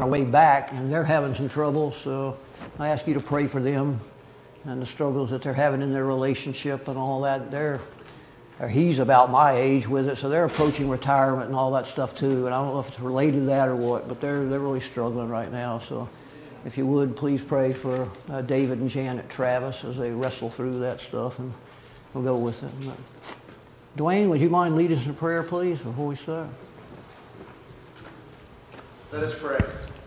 our way back, and they're having some trouble. So I ask you to pray for them and the struggles that they're having in their relationship and all that. He's about my age with it, so they're approaching retirement and all that stuff too. And I don't know if it's related to that or what, but they're really struggling right now. So if you would, please pray for David and Janet Travis as they wrestle through that stuff, and we'll go with it. Dwayne, would you mind leading us in prayer, please, before we start? Let us pray.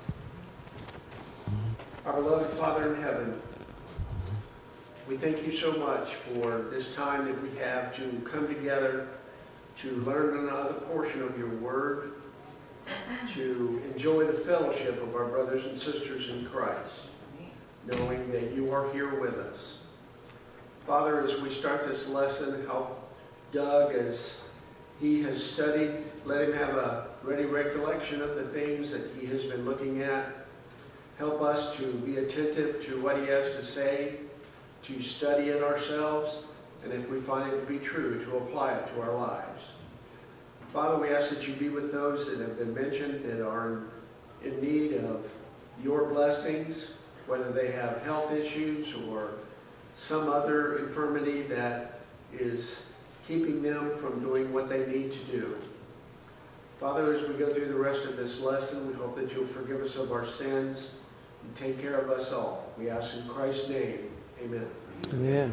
Our beloved Father in heaven, we thank you so much for this time that we have to come together to learn another portion of your word, to enjoy the fellowship of our brothers and sisters in Christ, knowing that you are here with us. Father, as we start this lesson, help Doug as he has studied. Let him have a ready recollection of the things that he has been looking at. Help us to be attentive to what he has to say, to study it ourselves, and if we find it to be true, to apply it to our lives. Father, we ask that you be with those that have been mentioned that are in need of your blessings, whether they have health issues or some other infirmity that is keeping them from doing what they need to do. Father, as we go through the rest of this lesson, we hope that you'll forgive us of our sins and take care of us all. We ask in Christ's name. Amen. Amen.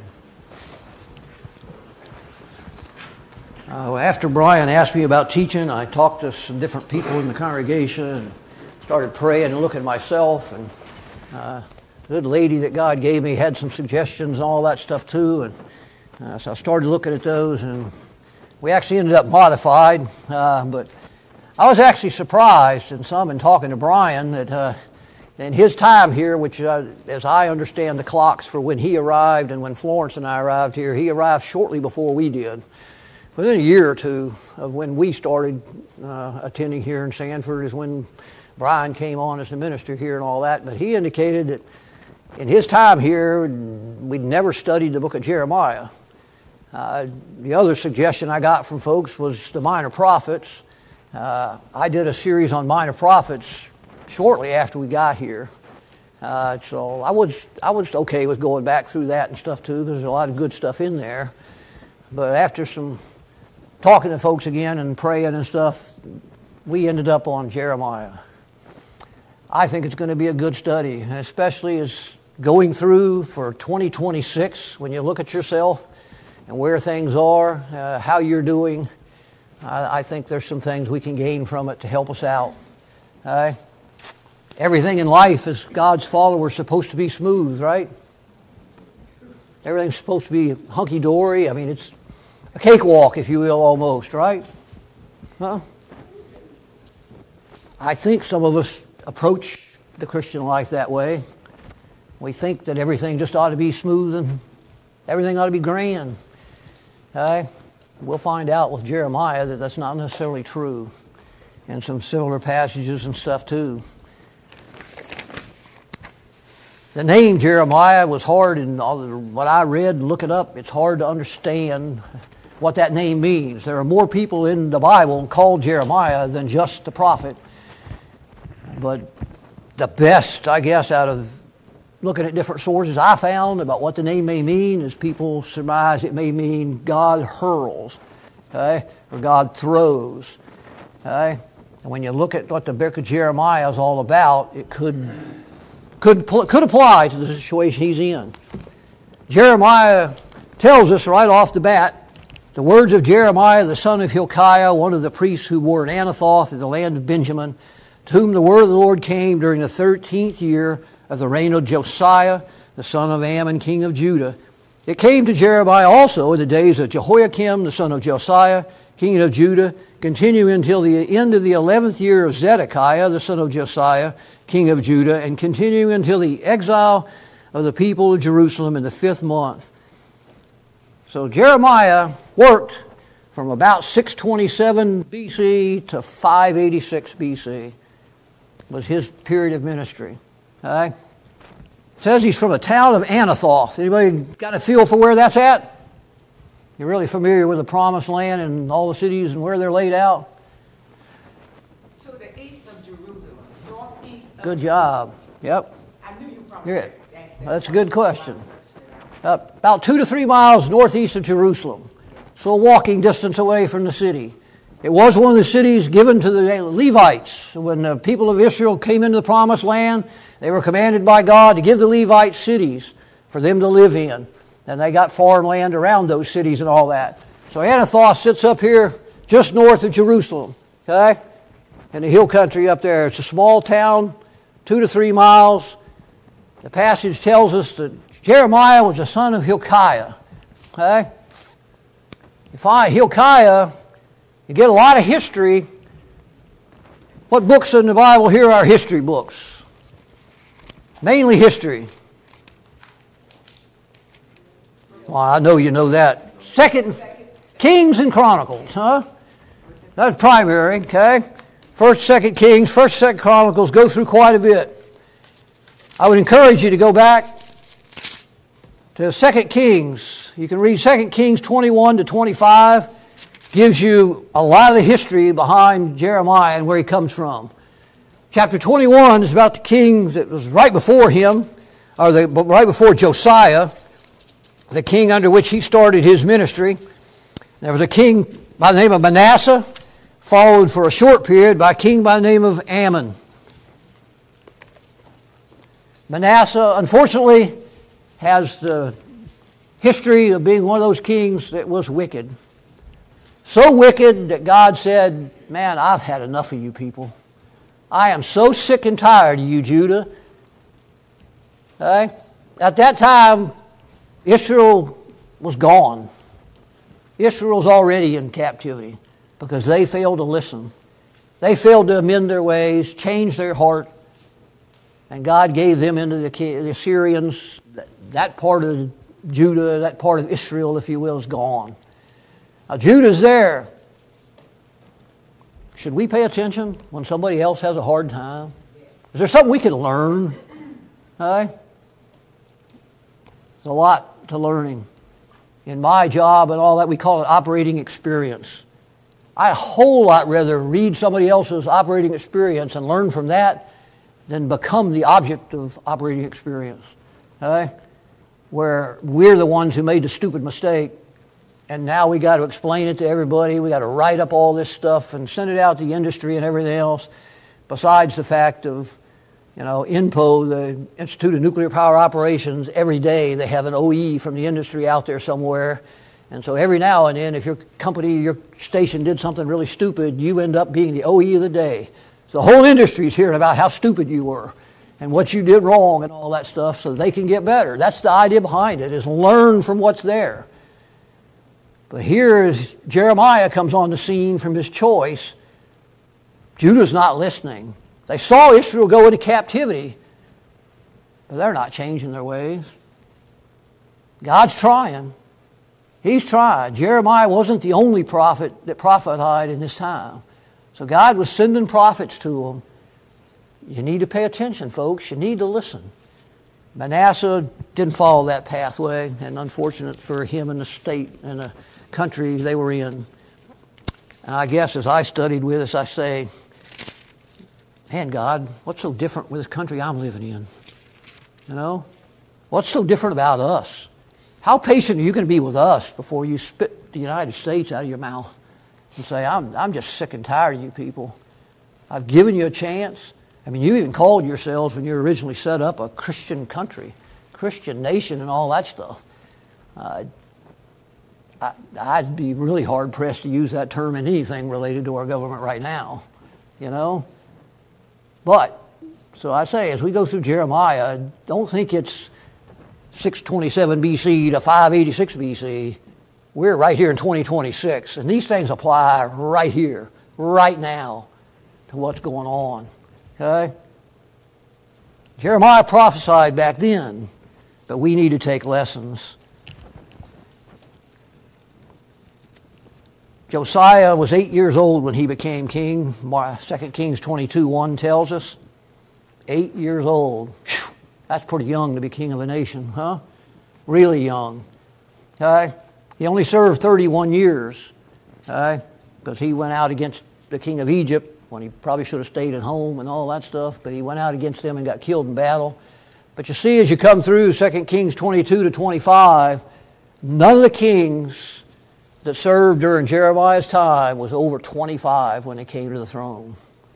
After Brian asked me about teaching, I talked to some different people in the congregation and started praying and looking at myself. And the good lady that God gave me had some suggestions and all that stuff too. And so I started looking at those, and we actually ended up modified. But I was actually surprised in talking to Brian that in his time here, which as I understand the clocks for when he arrived and when Florence and I arrived here, he arrived shortly before we did. Within a year or two of when we started attending here in Sanford is when Brian came on as the minister here and all that. But he indicated that in his time here, we'd never studied the book of Jeremiah. The other suggestion I got from folks was the Minor Prophets. I did a series on Minor Prophets shortly after we got here. So I was okay with going back through that and stuff too, because there's a lot of good stuff in there. But after some talking to folks again and praying and stuff, we ended up on Jeremiah. I think it's going to be a good study, and especially as going through for 2026, when you look at yourself and where things are, how you're doing, I think there's some things we can gain from it to help us out. Everything in life as God's followers supposed to be smooth, right? Everything's supposed to be hunky-dory. I mean, it's a cakewalk, if you will, almost, right? Huh? I think some of us approach the Christian life that way. We think that everything just ought to be smooth and everything ought to be grand. Okay? We'll find out with Jeremiah that that's not necessarily true, and some similar passages and stuff too. The name Jeremiah was hard, and what I read and look it up, it's hard to understand what that name means. There are more people in the Bible called Jeremiah than just the prophet. But the best, I guess, out of looking at different sources I found about what the name may mean is people surmise it may mean God hurls, okay, or God throws. Okay? And when you look at what the book of Jeremiah is all about, it could apply to the situation he's in. Jeremiah tells us right off the bat the words of Jeremiah, the son of Hilkiah, one of the priests who were in Anathoth in the land of Benjamin, to whom the word of the Lord came during the 13th year of the reign of Josiah, the son of Ammon, king of Judah. It came to Jeremiah also in the days of Jehoiakim, the son of Josiah, king of Judah, continuing until the end of the 11th year of Zedekiah, the son of Josiah, king of Judah, and continuing until the exile of the people of Jerusalem in the 5th month. So Jeremiah worked from about 627 BC to 586 BC was his period of ministry. Okay? It says he's from the town of Anathoth. Anybody got a feel for where that's at? You're really familiar with the Promised Land and all the cities and where they're laid out? To the east of Jerusalem, northeast Good job. Yep. I knew you probably You're it. asked that. That's a good question. About 2 to 3 miles northeast of Jerusalem, so a walking distance away from the city. It was one of the cities given to the Levites. When the people of Israel came into the promised land, they were commanded by God to give the Levites cities for them to live in. And they got farmland around those cities and all that. So Anathoth sits up here just north of Jerusalem, okay? In the hill country up there. It's a small town, 2 to 3 miles. The passage tells us that Jeremiah was the son of Hilkiah, okay? You find Hilkiah, you get a lot of history. What books in the Bible here are history books? Mainly history. Well, I know you know that. Second, Kings and Chronicles, huh? That's primary, okay? First, Second Kings, First, Second Chronicles go through quite a bit. I would encourage you to go back to Second Kings. You can read 2 Kings 21 to 25. Gives you a lot of the history behind Jeremiah and where he comes from. Chapter 21 is about the king that was right before him, right before Josiah, the king under which he started his ministry. There was a king by the name of Manasseh, followed for a short period by a king by the name of Ammon. Manasseh, unfortunately, has the history of being one of those kings that was wicked. So wicked that God said, man, I've had enough of you people. I am so sick and tired of you, Judah. Okay? At that time, Israel was gone. Israel was already in captivity because they failed to listen. They failed to amend their ways, change their heart, and God gave them into the Assyrians. That part of Judah, that part of Israel, if you will, is gone. Now, Judah's there. Should we pay attention when somebody else has a hard time? Is there something we can learn? There's a lot to learning. In my job and all that, we call it operating experience. I'd a whole lot rather read somebody else's operating experience and learn from that than become the object of operating experience. Where we're the ones who made the stupid mistake. And now we got to explain it to everybody. We got to write up all this stuff and send it out to the industry and everything else. Besides the fact of, INPO, the Institute of Nuclear Power Operations, every day they have an OE from the industry out there somewhere. And so every now and then, if your company, your station did something really stupid, you end up being the OE of the day. So the whole industry's hearing about how stupid you were and what you did wrong and all that stuff so they can get better. That's the idea behind it, is learn from what's there. But here as Jeremiah comes on the scene from his choice, Judah's not listening. They saw Israel go into captivity, but they're not changing their ways. God's trying. He's trying. Jeremiah wasn't the only prophet that prophesied in this time. So God was sending prophets to them. You need to pay attention, folks. You need to listen. Manasseh didn't follow that pathway, and unfortunate for him and the state and the country they were in. And I guess as I studied with us, I say, man, God, what's so different with this country I'm living in? What's so different about us? How patient are you going to be with us before you spit the United States out of your mouth and say, I'm just sick and tired of you people. I've given you a chance. You even called yourselves when you originally set up a Christian country, Christian nation and all that stuff. I'd be really hard-pressed to use that term in anything related to our government right now, But, so I say, as we go through Jeremiah, don't think it's 627 BC to 586 BC. We're right here in 2026, and these things apply right here, right now, to what's going on. Okay? Jeremiah prophesied back then, but we need to take lessons. Josiah was 8 years old when he became king. 2 Kings 22:1 tells us. 8 years old. Whew, that's pretty young to be king of a nation, huh? Really young. Okay? He only served 31 years. Okay? Because he went out against the king of Egypt when he probably should have stayed at home and all that stuff, but he went out against them and got killed in battle. But you see, as you come through 2 Kings 22 to 25, none of the kings that served during Jeremiah's time was over 25 when they came to the throne.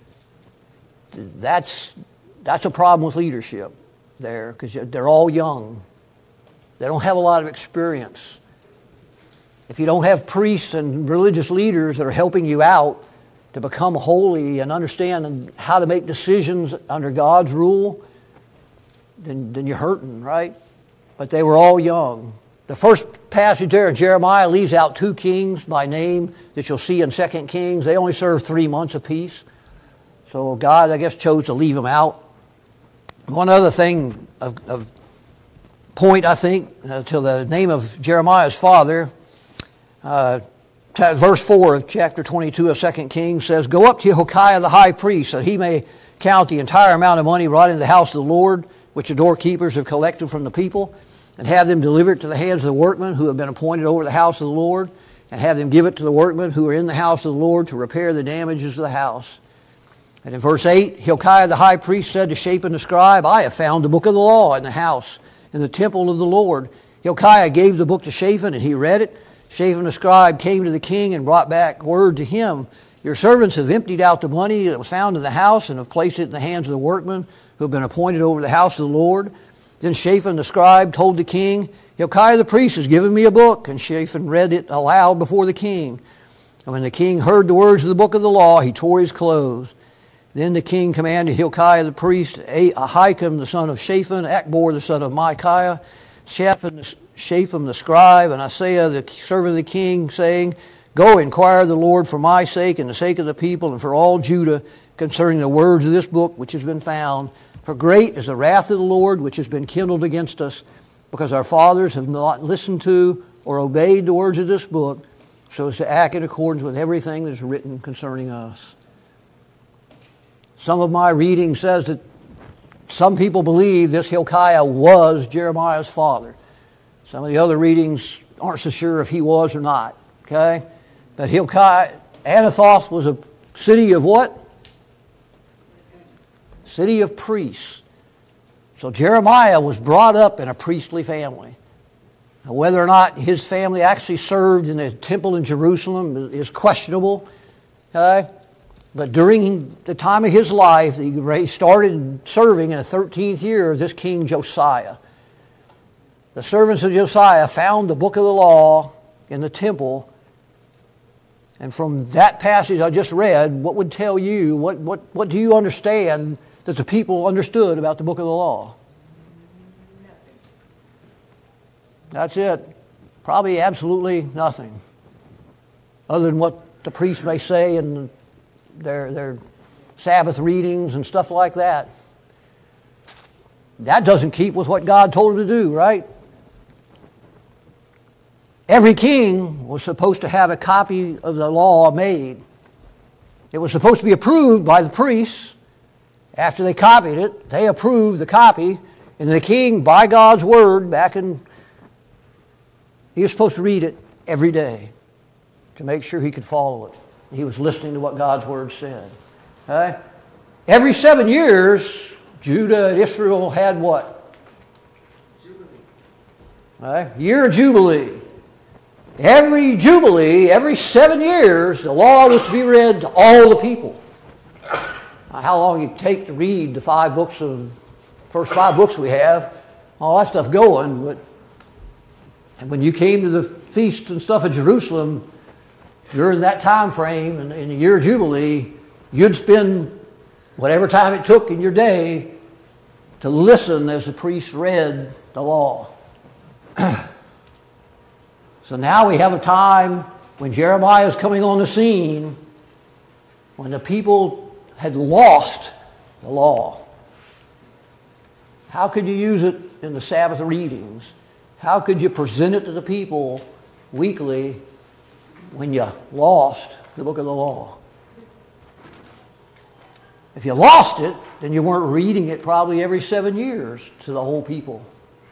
That's a problem with leadership there, because they're all young. They don't have a lot of experience. If you don't have priests and religious leaders that are helping you out to become holy and understand how to make decisions under God's rule, then you're hurting, right? But they were all young. The first passage there in Jeremiah leaves out 2 kings by name that you'll see in 2 Kings. They only served 3 months apiece. So God, I guess, chose to leave them out. One other thing of point, I think, to the name of Jeremiah's father, verse 4 of chapter 22 of 2 Kings says, "Go up to Hilkiah the high priest, that he may count the entire amount of money brought into the house of the Lord, which the doorkeepers have collected from the people, and have them deliver it to the hands of the workmen who have been appointed over the house of the Lord, and have them give it to the workmen who are in the house of the Lord to repair the damages of the house." And in verse 8, Hilkiah the high priest said to Shaphan the scribe, "I have found the book of the law in the house, in the temple of the Lord." Hilkiah gave the book to Shaphan, and he read it. Shaphan the scribe came to the king and brought back word to him, "Your servants have emptied out the money that was found in the house and have placed it in the hands of the workmen who have been appointed over the house of the Lord." Then Shaphan the scribe told the king, "Hilkiah the priest has given me a book." And Shaphan read it aloud before the king. And when the king heard the words of the book of the law, he tore his clothes. Then the king commanded Hilkiah the priest, Ahikam the son of Shaphan, Achbor the son of Micaiah, Shaphan the scribe, and Isaiah the servant of the king, saying, "Go inquire of the Lord for my sake and the sake of the people and for all Judah concerning the words of this book which has been found. For great is the wrath of the Lord which has been kindled against us, because our fathers have not listened to or obeyed the words of this book, so as to act in accordance with everything that is written concerning us." Some of my reading says that some people believe this Hilkiah was Jeremiah's father. Some of the other readings aren't so sure if he was or not. Okay? But Hilkiah, Anathoth was a city of what? City of priests. So Jeremiah was brought up in a priestly family. Now, whether or not his family actually served in the temple in Jerusalem is questionable. Okay? But during the time of his life, he started serving in the 13th year of this king Josiah. The servants of Josiah found the book of the law in the temple. And from that passage I just read, what would tell you, what do you understand that the people understood about the book of the law? That's it. Probably absolutely nothing. Other than what the priest may say in their Sabbath readings and stuff like that. That doesn't keep with what God told him to do, right? Every king was supposed to have a copy of the law made. It was supposed to be approved by the priests. After they copied it, they approved the copy, and the king, by God's word, he was supposed to read it every day to make sure he could follow it. He was listening to what God's word said. Okay? Every 7 years, Judah and Israel had what? Jubilee. Okay? Year of Jubilee. Every Jubilee, every 7 years, the law was to be read to all the people. Now, how long it take to read the first 5 books we have, all that stuff going, but and when you came to the feast and stuff in Jerusalem, during that time frame, in the year of Jubilee, you'd spend whatever time it took in your day to listen as the priest read the law. So now we have a time when Jeremiah is coming on the scene, when the people had lost the law. How could you use it in the Sabbath readings? How could you present it to the people weekly when you lost the book of the law? If you lost it, then you weren't reading it probably every 7 years to the whole people.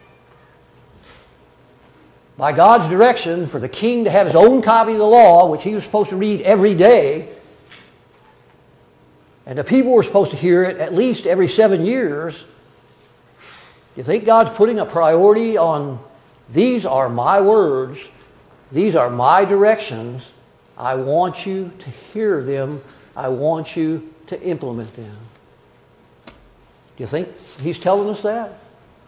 By God's direction, for the king to have his own copy of the law, which he was supposed to read every day, And the people were supposed to hear it at least every 7 years. You think God's putting a priority on, these are my words, these are my directions, I want you to hear them, I want you to implement them. Do you think he's telling us that?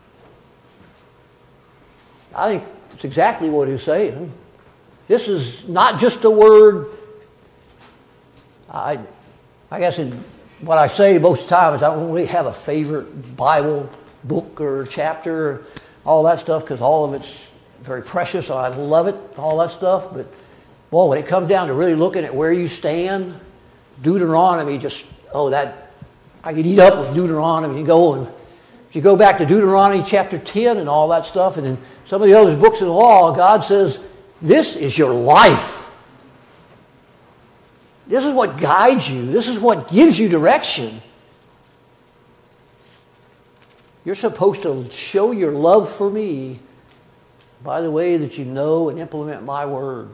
I think it's exactly what he's saying. This is not just a word. I guess what I say most of the time is I don't really have a favorite Bible book or chapter, all that stuff, because all of it's very precious and I love it, all that stuff. But, boy, when it comes down to really looking at where you stand, Deuteronomy I could eat up with Deuteronomy. If you go back to Deuteronomy chapter 10 and all that stuff, and in some of the other books of the law, God says, this is your life. This is what guides you. This is what gives you direction. You're supposed to show your love for me by the way that you know and implement my word.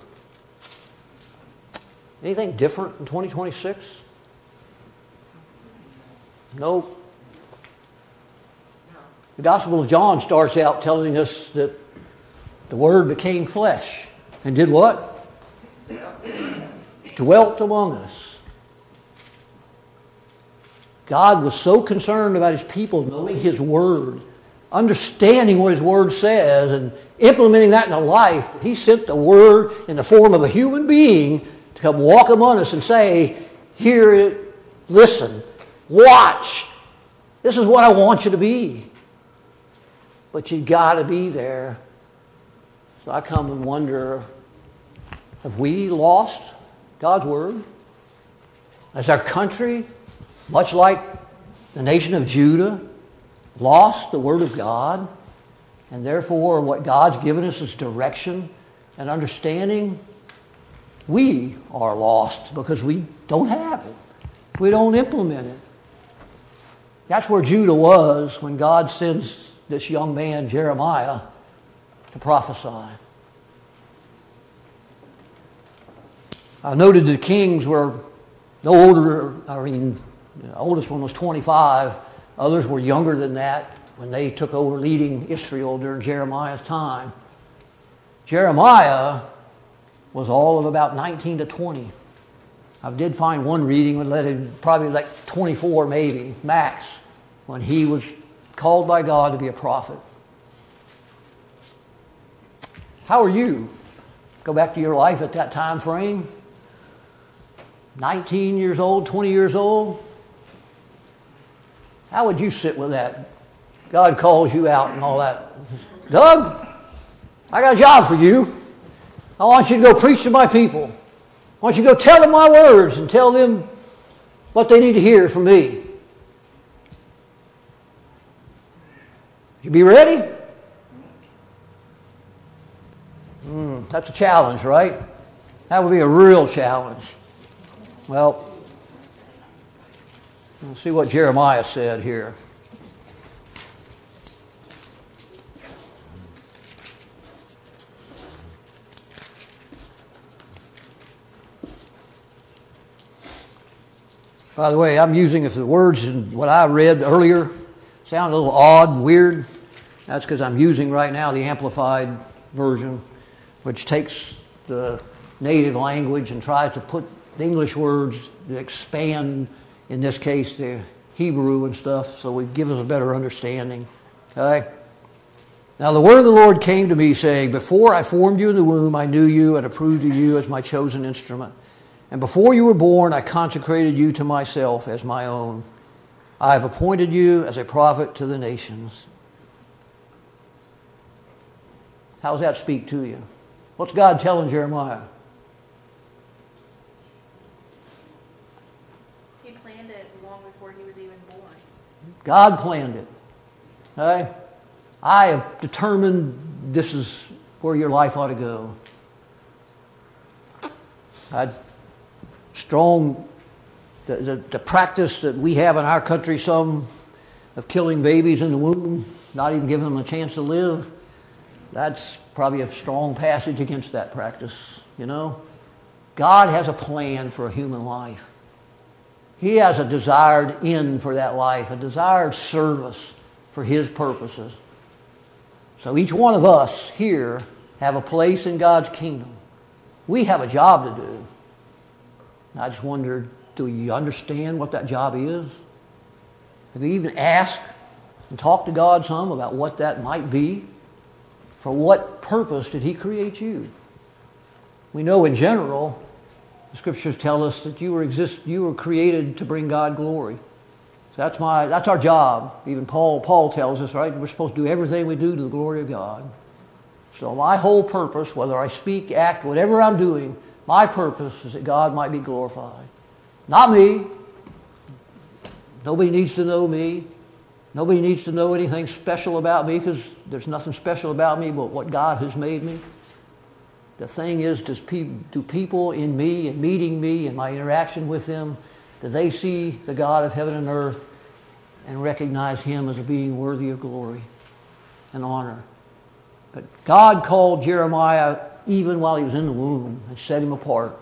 Anything different in 2026? Nope. The Gospel of John starts out telling us that the Word became flesh and did what? Dwelt among us. God was so concerned about His people knowing His Word, understanding what His Word says, and implementing that in their life, that He sent the Word in the form of a human being to come walk among us and say, hear, listen, watch. This is what I want you to be. But you've got to be there. So I come and wonder, have we lost God's Word? Has our country, much like the nation of Judah, lost the Word of God? And therefore, what God's given us is direction and understanding. We are lost because we don't have it. We don't implement it. That's where Judah was when God sends this young man, Jeremiah, to prophesy. I noted the kings were no older. The oldest one was 25. Others were younger than that when they took over leading Israel during Jeremiah's time. Jeremiah was all of about 19 to 20. I did find one reading that led him probably like 24 maybe, max, when he was called by God to be a prophet. How are you? Go back to your life at that time frame. 19 years old, 20 years old. How would you sit with that? God calls you out and all that. Doug, I got a job for you. I want you to go preach to my people. I want you to go tell them my words and tell them what they need to hear from me. You be ready? That's a challenge, right? That would be a real challenge. Well, let's see what Jeremiah said here. By the way, I'm using, if the words in what I read earlier sound a little odd and weird, that's because I'm using right now the Amplified version, which takes the native language and tries to put the English words to expand, in this case, the Hebrew and stuff, so it gives us a better understanding. Okay? Now the word of the Lord came to me, saying, before I formed you in the womb, I knew you and approved of you as my chosen instrument. And before you were born, I consecrated you to myself as my own. I have appointed you as a prophet to the nations. How does that speak to you? What's God telling Jeremiah? He planned it long before he was even born. God planned it. Okay? I have determined this is where your life ought to go. The practice that we have in our country, some of killing babies in the womb, not even giving them a chance to live, that's probably a strong passage against that practice, you know. God has a plan for a human life. He has a desired end for that life, a desired service for His purposes. So each one of us here have a place in God's kingdom. We have a job to do. I just wondered, do you understand what that job is? Have you even asked and talked to God some about what that might be? For what purpose did He create you? We know in general, the Scriptures tell us that you were created to bring God glory. So that's our job. Even Paul tells us, right? We're supposed to do everything we do to the glory of God. So my whole purpose, whether I speak, act, whatever I'm doing, my purpose is that God might be glorified. Not me. Nobody needs to know me. Nobody needs to know anything special about me, because there's nothing special about me but what God has made me. The thing is, do people in me and meeting me and my interaction with them, do they see the God of heaven and earth and recognize Him as a being worthy of glory and honor? But God called Jeremiah even while he was in the womb and set him apart.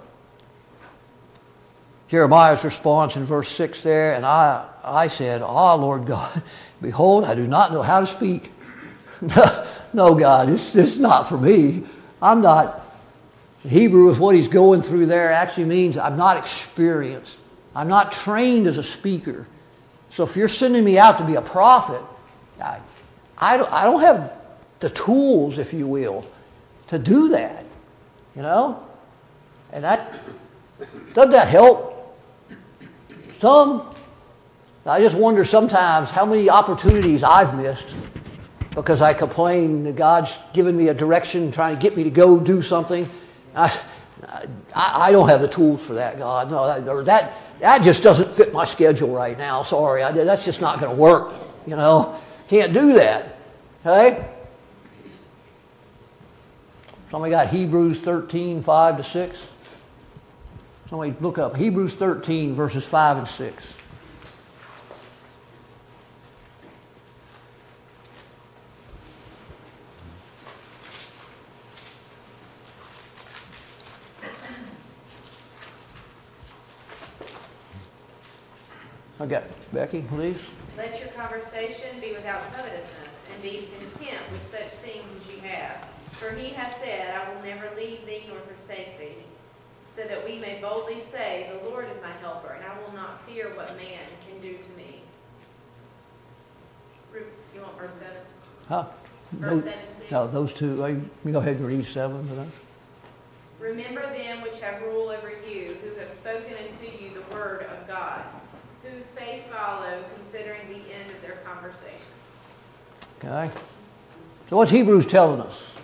Jeremiah's response in verse 6 there, and I said, Lord God, behold, I do not know how to speak. No, God, this is not for me. I'm not. Hebrew is what he's going through there actually means I'm not experienced. I'm not trained as a speaker. So if you're sending me out to be a prophet, I don't have the tools, if you will, to do that. You know? And doesn't that help? Some. I just wonder sometimes how many opportunities I've missed because I complain that God's given me a direction trying to get me to go do something. I don't have the tools for that, God. No, that just doesn't fit my schedule right now. Sorry, that's just not going to work. You know, can't do that. Okay? Somebody got Hebrews 13, 5 to 6? Somebody look up Hebrews 13, verses 5 and 6. Okay, Becky, please. Let your conversation be without covetousness, and be content with such things as you have. For He has said, I will never leave thee nor forsake thee, so that we may boldly say, the Lord is my helper, and I will not fear what man can do to me. You want verse 7? Huh? Verse 17? No, those two. You go ahead and read 7 for that. Remember them which have rule over you, who have spoken unto you the word of God, whose faith follow, considering the end of their conversation. Okay. So what's Hebrews telling us?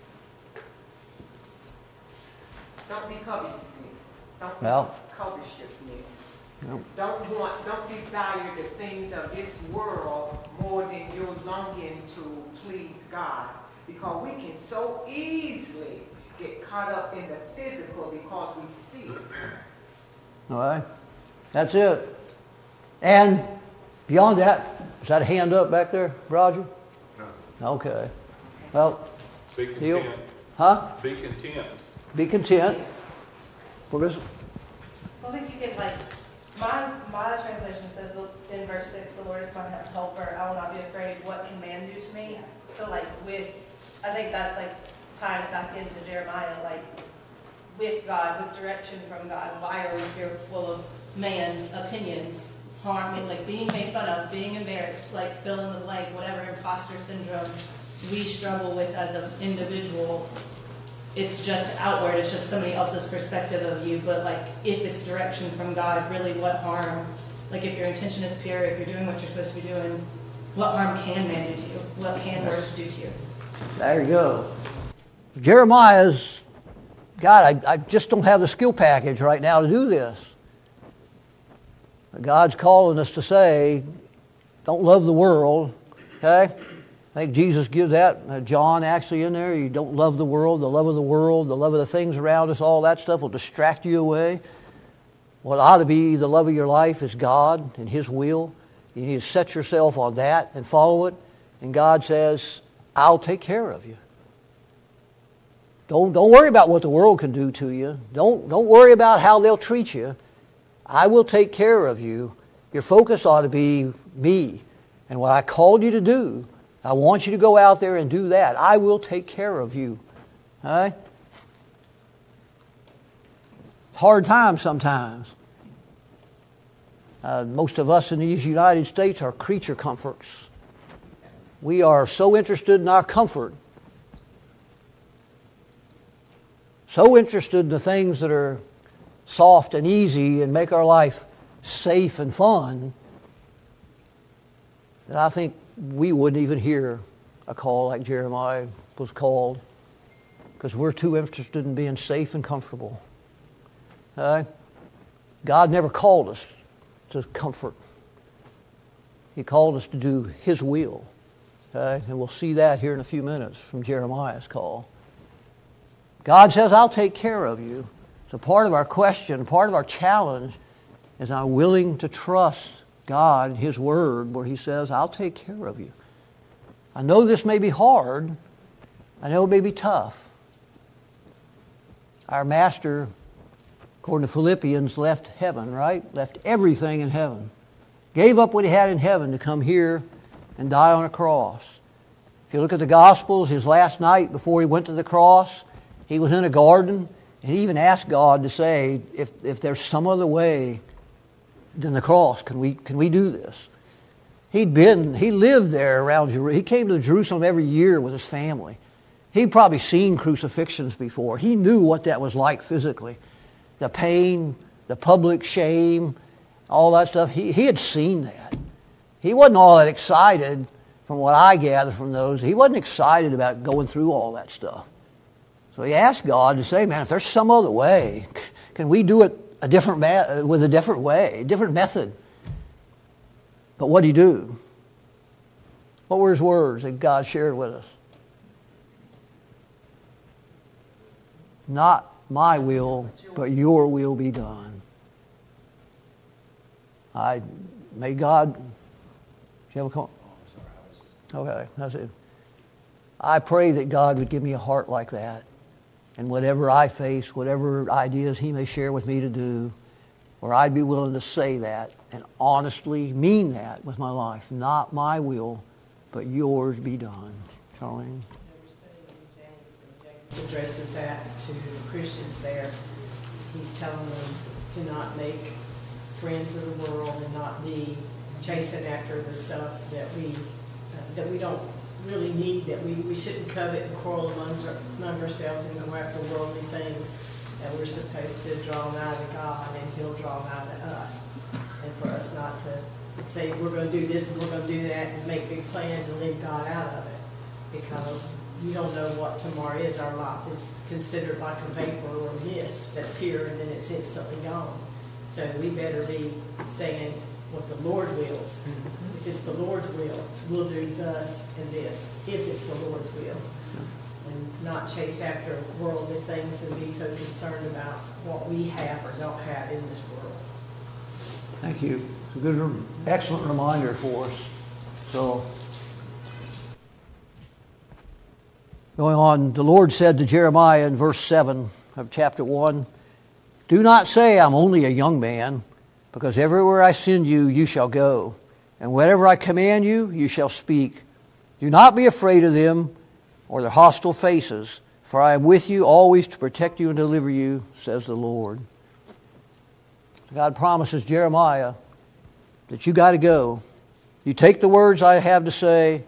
Don't be covetousness. Don't be covetousness. No. Don't desire the things of this world more than you're longing to please God. Because we can so easily get caught up in the physical because we see it. All right. That's it. And beyond that, is that a hand up back there, Roger? No. Okay. Well, be content. Neil? Huh? Be content. Be content. What is it? I think you can, my translation says in verse 6, the Lord is my helper, I will not be afraid, what can man do to me? So I think that's tying it back into Jeremiah, with God, with direction from God. Why are we fearful of man's opinions? Being made fun of, being embarrassed, fill in the blank, whatever imposter syndrome we struggle with as an individual. It's just outward, it's just somebody else's perspective of you, but if it's direction from God, really what harm? If your intention is pure, if you're doing what you're supposed to be doing, what harm can man do to you? What can words do to you? There you go. Jeremiah's, God, I just don't have the skill package right now to do this. God's calling us to say, don't love the world, okay? I think Jesus gives that, John actually in there, you don't love the world, the love of the things around us, all that stuff will distract you away. What ought to be the love of your life is God and His will. You need to set yourself on that and follow it. And God says, I'll take care of you. Don't worry about what the world can do to you. Don't worry about how they'll treat you. I will take care of you. Your focus ought to be me. And what I called you to do, I want you to go out there and do that. I will take care of you. All right? Hard times sometimes. Most of us in these United States are creature comforts. We are so interested in our comfort, so interested in the things that are soft and easy and make our life safe and fun, that I think we wouldn't even hear a call like Jeremiah was called, because we're too interested in being safe and comfortable. God never called us to comfort. He called us to do His will. And we'll see that here in a few minutes from Jeremiah's call. God says, I'll take care of you. So part of our question, part of our challenge is, I'm willing to trust God, His Word, where He says, I'll take care of you. I know this may be hard. I know it may be tough. Our Master, according to Philippians, left heaven, right? Left everything in heaven. Gave up what He had in heaven to come here and die on a cross. If you look at the Gospels, His last night before He went to the cross, He was in a garden, and He even asked God to say, if there's some other way than the cross, can we do this? He lived there around Jerusalem. He came to Jerusalem every year with His family. He'd probably seen crucifixions before. He knew what that was like physically. The pain, the public shame, all that stuff. He had seen that. He wasn't all that excited, from what I gather from those. He wasn't excited about going through all that stuff. So he asked God to say, man, if there's some other way, can we do it with a different way, a different method? But what did He do? What were His words that God shared with us? Not my will, but your will be done. May God... Do you have a call? Okay, that's it. I pray that God would give me a heart like that. And whatever I face, whatever ideas He may share with me to do, or I'd be willing to say that and honestly mean that with my life. Not my will, but yours be done. Charlene? James addresses that to the Christians there. He's telling them to not make friends of the world and not be chasing after the stuff that we don't really need, that we shouldn't covet and quarrel among ourselves and go after worldly things, that we're supposed to draw nigh to God and He'll draw nigh to us. And for us not to say we're going to do this and we're going to do that and make big plans and leave God out of it, because you don't know what tomorrow is. Our life is considered like a vapor or a mist that's here and then it's instantly gone. So we better be saying what the Lord wills. If it's the Lord's will, we'll do thus and this, if it's the Lord's will. And not chase after worldly things and be so concerned about what we have or don't have in this world. Thank you. It's a good, excellent reminder for us. So, going on, the Lord said to Jeremiah in verse 7 of chapter 1, do not say, I'm only a young man, because everywhere I send you, you shall go. And whatever I command you, you shall speak. Do not be afraid of them or their hostile faces, for I am with you always to protect you and deliver you, says the Lord. God promises Jeremiah that you got to go. You take the words I have to say.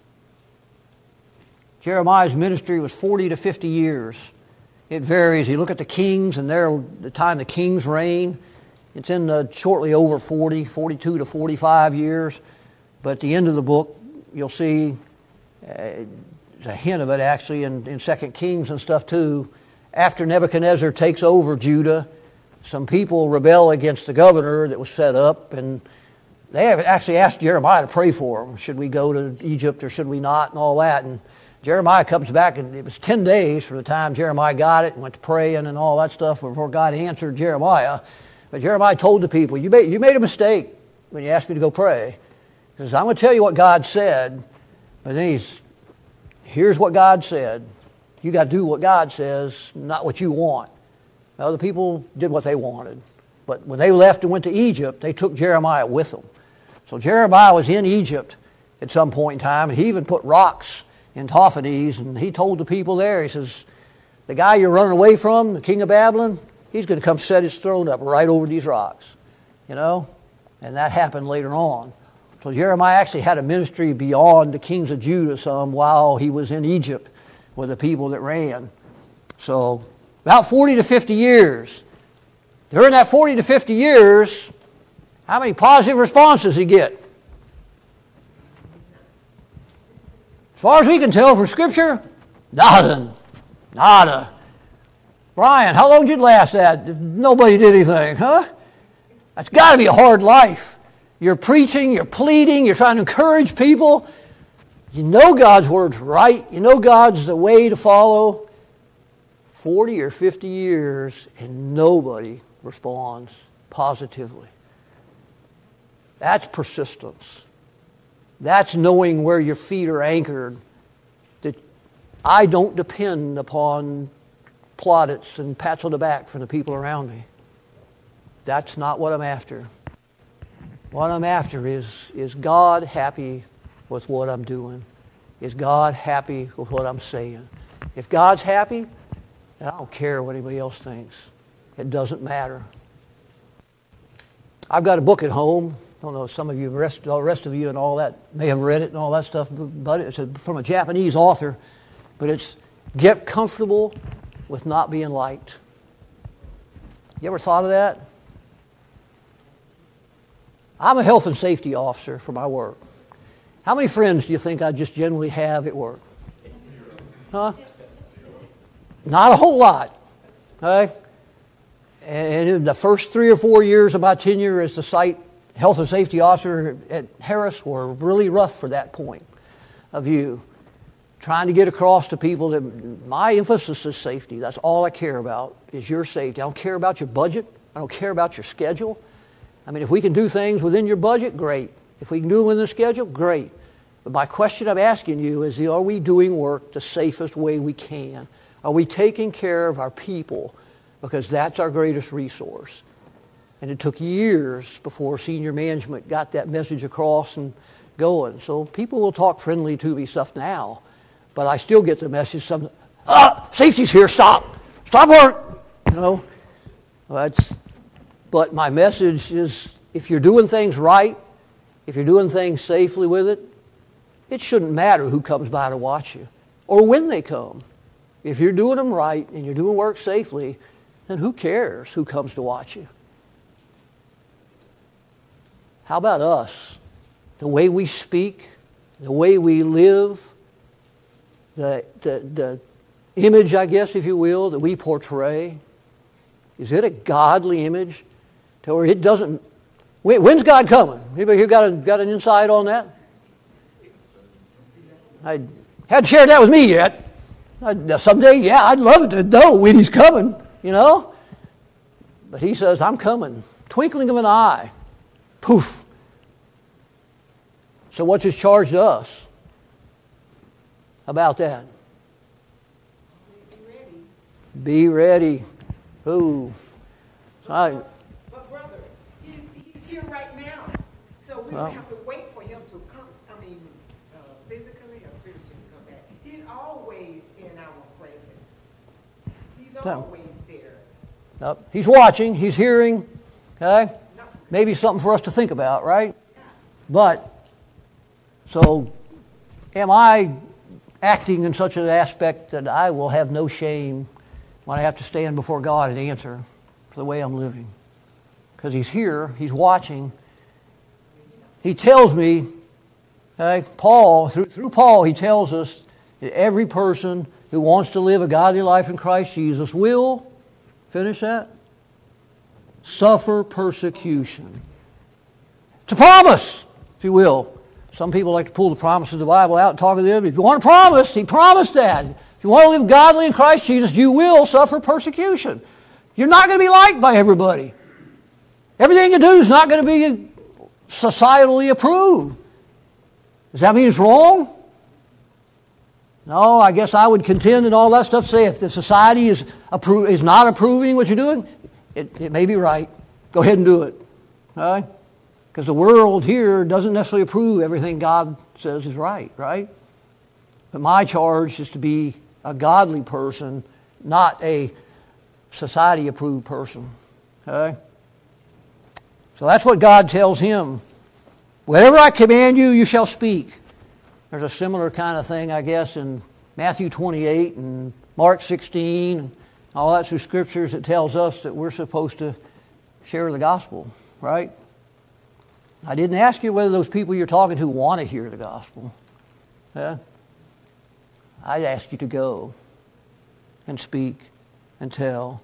Jeremiah's ministry was 40 to 50 years. It varies. You look at the kings and the time the kings reign. It's in shortly over 40, 42 to 45 years. But at the end of the book, you'll see there's a hint of it actually in 2 Kings and stuff too. After Nebuchadnezzar takes over Judah, some people rebel against the governor that was set up, and they have actually asked Jeremiah to pray for them. Should we go to Egypt or should we not, and all that. And Jeremiah comes back, and it was 10 days from the time Jeremiah got it and went to praying and all that stuff before God answered Jeremiah. But Jeremiah told the people, you made a mistake when you asked me to go pray. He says, I'm going to tell you what God said, but then here's what God said. You got to do what God says, not what you want. Now, the people did what they wanted. But when they left and went to Egypt, they took Jeremiah with them. So Jeremiah was in Egypt at some point in time, and he even put rocks in Tophanes, and he told the people there, he says, the guy you're running away from, the king of Babylon, he's going to come set his throne up right over these rocks. You know? And that happened later on. So Jeremiah actually had a ministry beyond the kings of Judah some while he was in Egypt with the people that ran. So about 40 to 50 years. During that 40 to 50 years, how many positive responses did he get? As far as we can tell from Scripture, nothing. Nada. Brian, how long did you last that? Nobody did anything, huh? That's got to be a hard life. You're preaching, you're pleading, you're trying to encourage people. You know God's word's right. You know God's the way to follow. 40 or 50 years and nobody responds positively. That's persistence. That's knowing where your feet are anchored. That I don't depend upon plaudits and pats on the back from the people around me. That's not what I'm after. What I'm after is God happy with what I'm doing? Is God happy with what I'm saying? If God's happy, I don't care what anybody else thinks. It doesn't matter. I've got a book at home. I don't know if some of you, the rest of you and all that may have read it and all that stuff, but it's from a Japanese author. But it's Get Comfortable with Not Being Liked. You ever thought of that? I'm a health and safety officer for my work. How many friends do you think I just generally have at work? Huh? Not a whole lot. Okay? And in the first 3 or 4 years of my tenure as the site health and safety officer at Harris were really rough for that point of view. Trying to get across to people that my emphasis is safety. That's all I care about is your safety. I don't care about your budget. I don't care about your schedule. I mean, if we can do things within your budget, great. If we can do it within the schedule, great. But my question I'm asking you is, are we doing work the safest way we can? Are we taking care of our people? Because that's our greatest resource. And it took years before senior management got that message across and going. So people will talk friendly to me stuff now, but I still get the message, safety's here, stop work, you know. But my message is, if you're doing things right, if you're doing things safely with it, it shouldn't matter who comes by to watch you or when they come. If you're doing them right and you're doing work safely, then who cares who comes to watch you? How about us? The way we speak, the way we live, the image, I guess, if you will, that we portray, is it a godly image? Or it doesn't. When's God coming? Anybody here got an insight on that? I hadn't shared that with me yet. Someday, yeah, I'd love to know when He's coming, you know. But He says, I'm coming. Twinkling of an eye. Poof. So what's His charge to us about that? Be ready. Be ready. Ooh. But brother, he's here right now. So we don't have to wait for Him to come. Physically or spiritually come back. He's always in our presence. He's always there. He's watching. He's hearing. Okay? Maybe something for us to think about, right? But, so, am I acting in such an aspect that I will have no shame when I have to stand before God and answer for the way I'm living? Because He's here. He's watching. He tells me, okay, Paul, through Paul, he tells us that every person who wants to live a godly life in Christ Jesus will, finish that, suffer persecution. It's a promise, if you will. Some people like to pull the promises of the Bible out and talk to them. If you want a promise, He promised that. If you want to live godly in Christ Jesus, you will suffer persecution. You're not going to be liked by everybody. Everything you do is not going to be societally approved. Does that mean it's wrong? No, I guess I would contend and all that stuff, say if the society is not approving what you're doing, it may be right. go ahead and do it. All right? Because the world here doesn't necessarily approve everything God says is right? But my charge is to be a godly person, not a society-approved person. Okay? So that's what God tells him. Whatever I command you, you shall speak. There's a similar kind of thing, I guess, in Matthew 28 and Mark 16, and all that through scriptures that tells us that we're supposed to share the gospel, right? I didn't ask you whether those people you're talking to want to hear the gospel. Yeah? I ask you to go and speak and tell.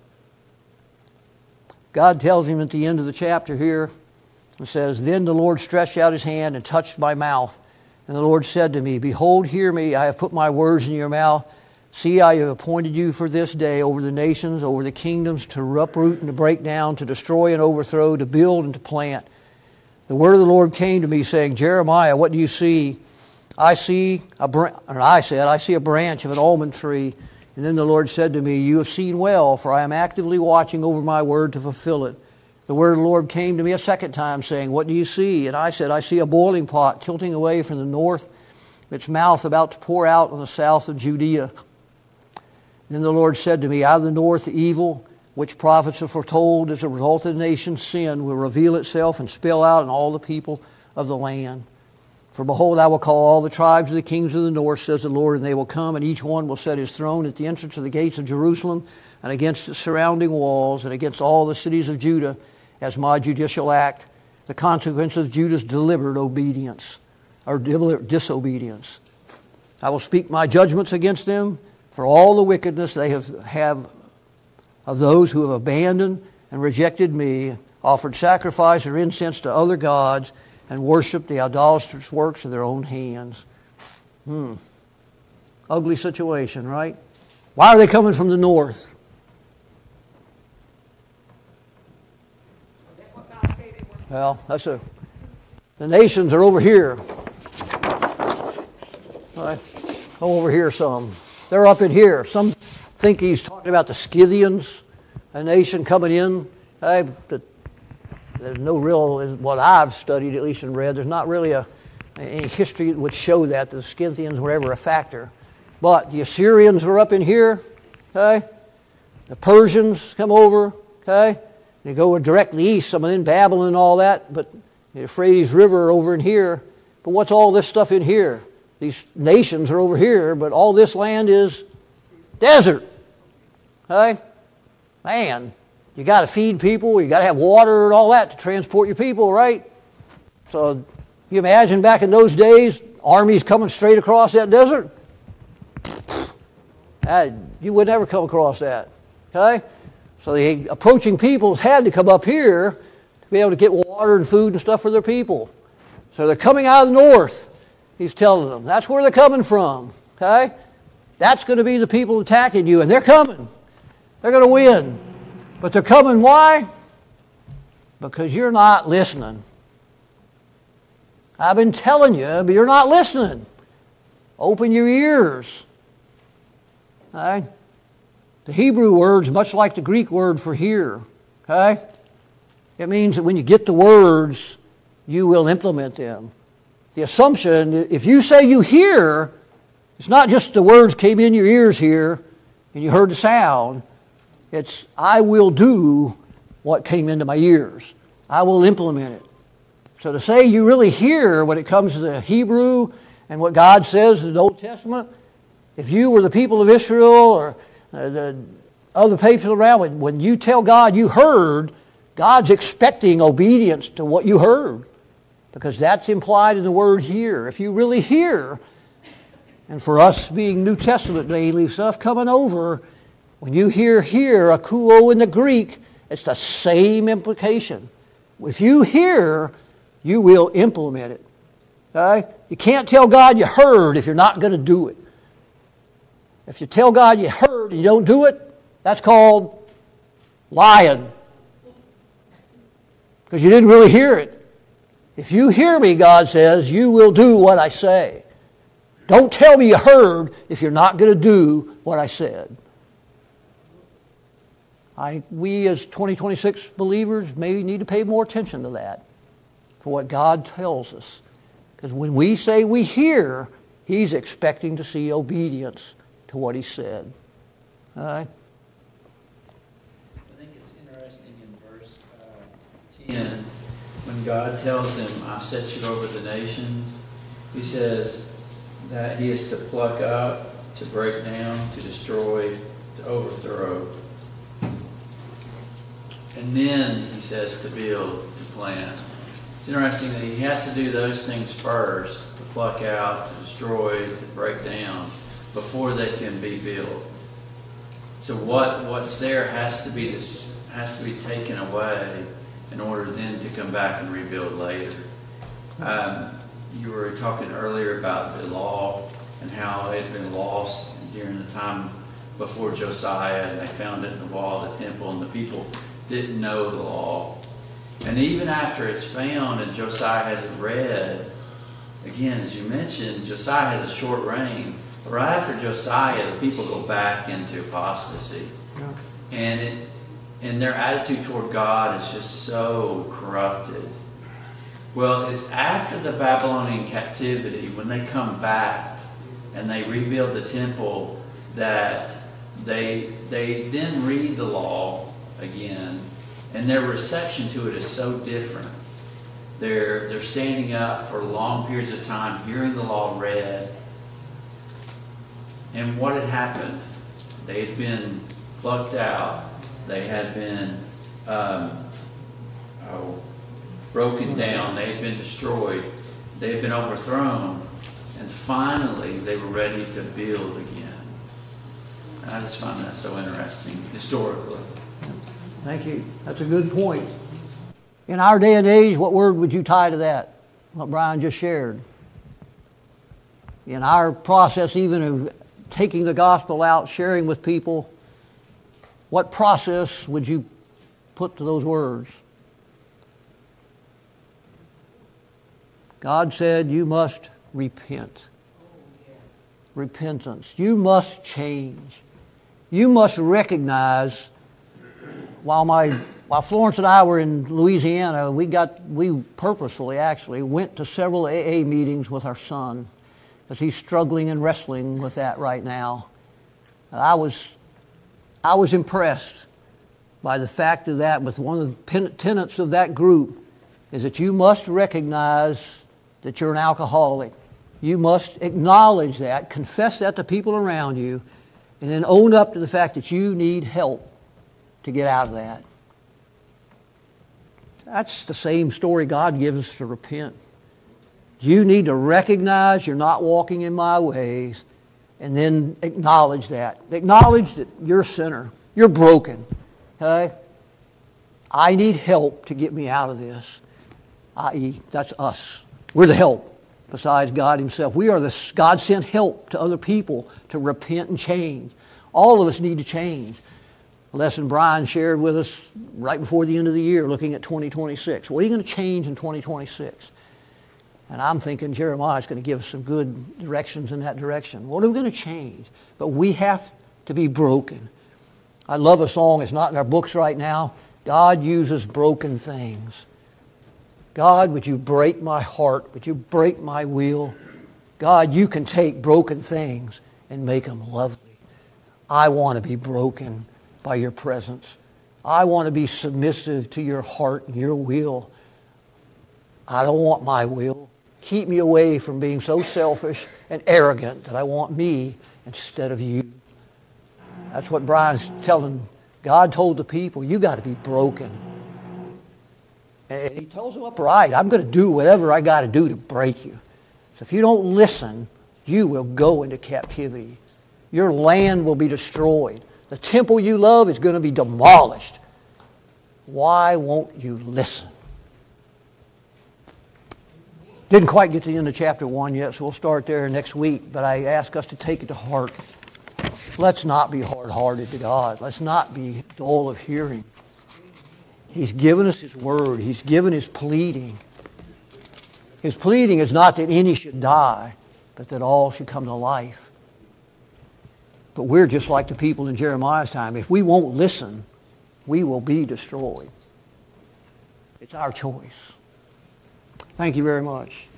God tells him at the end of the chapter here, it says, Then the Lord stretched out his hand and touched my mouth. And the Lord said to me, Behold, hear me, I have put my words in your mouth. See, I have appointed you for this day over the nations, over the kingdoms, to uproot and to break down, to destroy and overthrow, to build and to plant. The word of the Lord came to me, saying, Jeremiah, what do you see? I said, I see a branch of an almond tree. And then the Lord said to me, You have seen well, for I am actively watching over my word to fulfill it. The word of the Lord came to me a second time, saying, What do you see? And I said, I see a boiling pot tilting away from the north, its mouth about to pour out on the south of Judea. Then the Lord said to me, Out of the north the evil, which prophets have foretold as a result of the nation's sin, will reveal itself and spill out on all the people of the land. For behold, I will call all the tribes of the kings of the north, says the Lord, and they will come, and each one will set his throne at the entrance of the gates of Jerusalem, and against its surrounding walls, and against all the cities of Judah, as my judicial act, the consequence of Judah's deliberate obedience, or deliberate disobedience. I will speak my judgments against them for all the wickedness they have of those who have abandoned and rejected me, offered sacrifice or incense to other gods, and worshiped the idolatrous works of their own hands. Ugly situation, right? Why are they coming from the north? Well, the nations are over here. All right. Go over here some. They're up in here. Some think he's talking about the Scythians, a nation coming in. There's no real, what I've studied at least and read, there's not really any history that would show that the Scythians were ever a factor. But the Assyrians were up in here, okay? The Persians come over, okay? They go directly east, some of them Babylon and all that, but the Euphrates River over in here. But what's all this stuff in here? These nations are over here, but all this land is desert, okay? Man. You got to feed people, you got to have water and all that to transport your people, right? So you imagine back in those days, armies coming straight across that desert? You would never come across that, okay? So the approaching peoples had to come up here to be able to get water and food and stuff for their people. So they're coming out of the north, he's telling them. That's where they're coming from, okay? That's going to be the people attacking you, and they're coming. They're going to win. But they're coming, why? Because you're not listening. I've been telling you, but you're not listening. Open your ears. Okay? The Hebrew word's much like the Greek word for hear. Okay? It means that when you get the words, you will implement them. The assumption, if you say you hear, it's not just the words came in your ears here and you heard the sound. It's, I will do what came into my ears. I will implement it. So to say you really hear when it comes to the Hebrew and what God says in the Old Testament, if you were the people of Israel or the other people around, when you tell God you heard, God's expecting obedience to what you heard. Because that's implied in the word hear. If you really hear, and for us being New Testament daily stuff coming over, when you hear akuo in the Greek, it's the same implication. If you hear, you will implement it. Okay? You can't tell God you heard if you're not going to do it. If you tell God you heard and you don't do it, that's called lying. Because you didn't really hear it. If you hear me, God says, you will do what I say. Don't tell me you heard if you're not going to do what I said. We as 2026 believers may need to pay more attention to that, for what God tells us. Because when we say we hear, He's expecting to see obedience to what He said. All right? I think it's interesting in verse 10, when God tells him, I've set you over the nations, He says that He is to pluck up, to break down, to destroy, to overthrow. And then He says to build, to plant. It's interesting that He has to do those things first, to pluck out, to destroy, to break down, before they can be built. So what's there has to be taken away in order then to come back and rebuild later. You were talking earlier about the law and how it had been lost during the time before Josiah, and they found it in the wall of the temple, and the people didn't know the law. And even after it's found and Josiah has it read, again, as you mentioned, Josiah has a short reign. But right after Josiah, the people go back into apostasy. Yeah. And their attitude toward God is just so corrupted. Well, it's after the Babylonian captivity, when they come back and they rebuild the temple, that they then read the law again, and their reception to it is so different. They're standing up for long periods of time, hearing the law read. And what had happened? They had been plucked out. They had been broken down. They had been destroyed. They had been overthrown. And finally, they were ready to build again. And I just find that so interesting, historically. Thank you. That's a good point. In our day and age, what word would you tie to that? What Brian just shared. In our process even of taking the gospel out, sharing with people, what process would you put to those words? God said you must repent. Repentance. You must change. You must recognize. While Florence and I were in Louisiana, we purposefully actually went to several AA meetings with our son, because he's struggling and wrestling with that right now. I was impressed by the fact of that. With one of the tenets of that group is that you must recognize that you're an alcoholic. You must acknowledge that, confess that to people around you, and then own up to the fact that you need help to get out of that. That's the same story God gives us to repent. You need to recognize you're not walking in my ways, and then acknowledge that. Acknowledge that you're a sinner. You're broken. Okay? I need help to get me out of this. I.e., that's us. We're the help besides God Himself. We are the God-sent help to other people to repent and change. All of us need to change. A lesson Brian shared with us right before the end of the year, looking at 2026. What are you going to change in 2026? And I'm thinking Jeremiah is going to give us some good directions in that direction. What are we going to change? But we have to be broken. I love a song, it's not in our books right now. God uses broken things. God, would you break my heart? Would you break my will? God, you can take broken things and make them lovely. I want to be broken by your presence. I want to be submissive to your heart and your will. I don't want my will. Keep me away from being so selfish and arrogant that I want me instead of you. That's what Brian's telling. God told the people, you got to be broken. And He tells them upright, I'm going to do whatever I got to do to break you. So if you don't listen, you will go into captivity. Your land will be destroyed. The temple you love is going to be demolished. Why won't you listen? Didn't quite get to the end of chapter 1 yet, so we'll start there next week. But I ask us to take it to heart. Let's not be hard-hearted to God. Let's not be dull of hearing. He's given us His word. He's given His pleading. His pleading is not that any should die, but that all should come to life. But we're just like the people in Jeremiah's time. If we won't listen, we will be destroyed. It's our choice. Thank you very much.